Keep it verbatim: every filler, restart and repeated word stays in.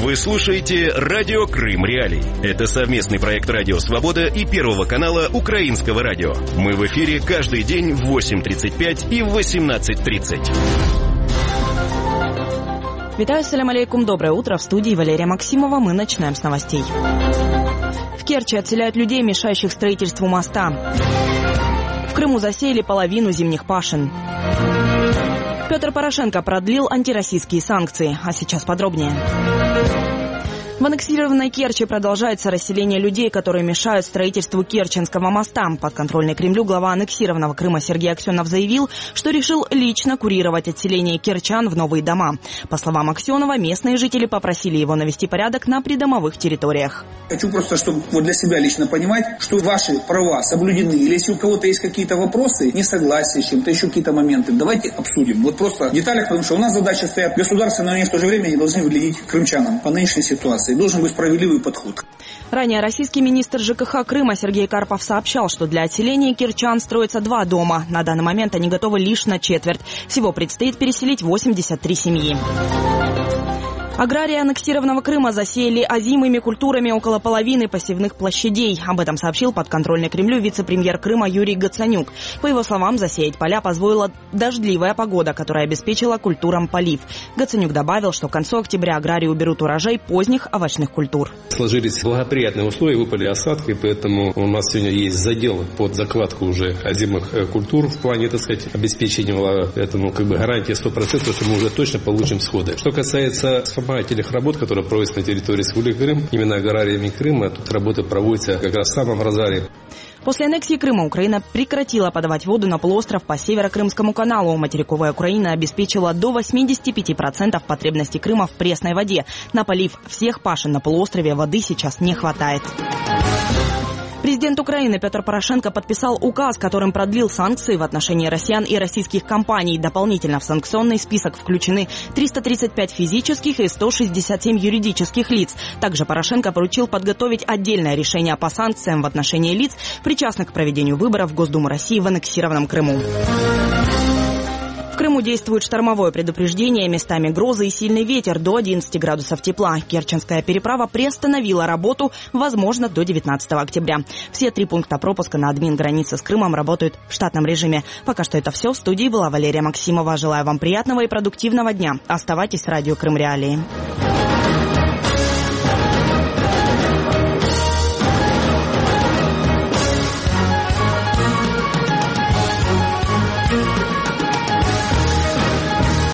Вы слушаете «Радио Крым Реалии». Это совместный проект «Радио Свобода» и Первого канала Украинского радио. Мы в эфире каждый день в восемь тридцать пять и в восемнадцать тридцать. Витаю, салям алейкум, доброе утро. В студии Валерия Максимова. Мы начинаем с новостей. В Керчи отселяют людей, мешающих строительству моста. В Крыму засеяли половину зимних пашин. Петр Порошенко продлил антироссийские санкции. А сейчас подробнее. В аннексированной Керчи продолжается расселение людей, которые мешают строительству Керченского моста. Подконтрольный Кремлю глава аннексированного Крыма Сергей Аксенов заявил, что решил лично курировать отселение керчан в новые дома. По словам Аксенова, местные жители попросили его навести порядок на придомовых территориях. Хочу просто, чтобы вот для себя лично понимать, что ваши права соблюдены. Или если у кого-то есть какие-то вопросы, несогласия с чем-то, еще какие-то моменты, давайте обсудим. Вот просто в деталях, потому что у нас задача стоит государственная, но они в то же время не должны выглядеть крымчанам по нынешней ситуации. Должен быть справедливый подход. Ранее российский министр ЖКХ Крыма Сергей Карпов сообщал, что для отселения керчан строятся два дома. На данный момент они готовы лишь на четверть. Всего предстоит переселить восемьдесят три семьи. Аграрии аннексированного Крыма засеяли озимыми культурами около половины посевных площадей. Об этом сообщил подконтрольный Кремлю вице-премьер Крыма Юрий Гацанюк. По его словам, засеять поля позволила дождливая погода, которая обеспечила культурам полив. Гацанюк добавил, что к концу октября аграрии уберут урожай поздних овощных культур. Сложились благоприятные условия, выпали осадки, поэтому у нас сегодня есть задел под закладку уже озимых культур в плане, так сказать, обеспечения этому как бы гарантии сто процентов, что мы уже точно получим всходы. Что касается вспомогательных работ, которые проводятся на территории Республики Крым, именно аграриями Крыма, тут работы проводятся как раз в самом разгаре. После аннексии Крыма Украина прекратила подавать воду на полуостров по Северо-Крымскому каналу. Материковая Украина обеспечила до восемьдесят пять процентов потребностей Крыма в пресной воде. На полив всех пашин на полуострове воды сейчас не хватает. Президент Украины Петр Порошенко подписал указ, которым продлил санкции в отношении россиян и российских компаний. Дополнительно в санкционный список включены триста тридцать пять физических и сто шестьдесят семь юридических лиц. Также Порошенко поручил подготовить отдельное решение по санкциям в отношении лиц, причастных к проведению выборов в Госдуму России в аннексированном Крыму. В Крыму действует штормовое предупреждение, местами грозы и сильный ветер, до одиннадцати градусов тепла. Керченская переправа приостановила работу, возможно, до девятнадцатого октября. Все три пункта пропуска на админ-границе с Крымом работают в штатном режиме. Пока что это все. В студии была Валерия Максимова. Желаю вам приятного и продуктивного дня. Оставайтесь с радио Крым Реалии.